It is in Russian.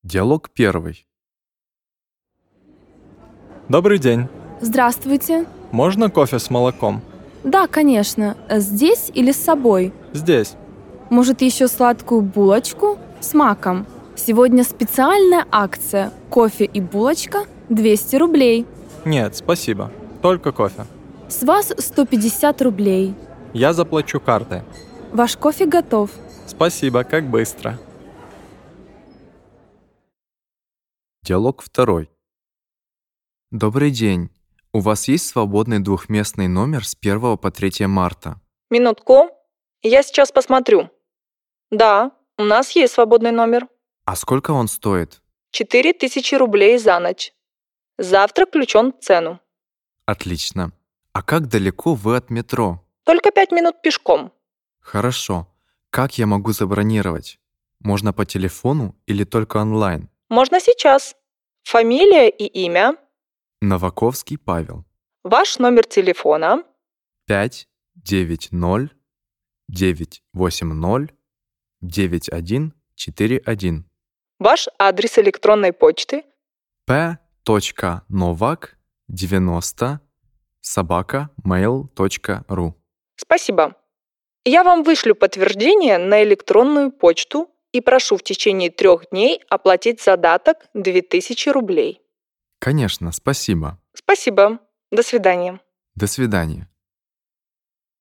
Диалог первый. Добрый день. Здравствуйте. Можно кофе с молоком? Да, конечно. Здесь или с собой? Здесь. Может, еще сладкую булочку с маком? Сегодня специальная акция. Кофе и булочка 200 рублей. Нет, спасибо. Только кофе. С вас 150 рублей. Я заплачу картой. Ваш кофе готов. Спасибо, как быстро. Диалог второй. Добрый день. У вас есть свободный двухместный номер с 1 по 3 марта? Минутку. Я сейчас посмотрю. Да, у нас есть свободный номер. А сколько он стоит? 4000 рублей за ночь. Завтрак включен в цену. Отлично. А как далеко вы от метро? Только 5 минут пешком. Хорошо. Как я могу забронировать? Можно по телефону или только онлайн? Можно сейчас. Фамилия и имя. Новаковский Павел. Ваш номер телефона. 590 980 9141. Ваш адрес электронной почты. p.novak90@mail.ru. Спасибо. Я вам вышлю подтверждение на электронную почту и прошу в течение 3 дней оплатить задаток 2000 рублей. Конечно, спасибо. Спасибо. До свидания. До свидания.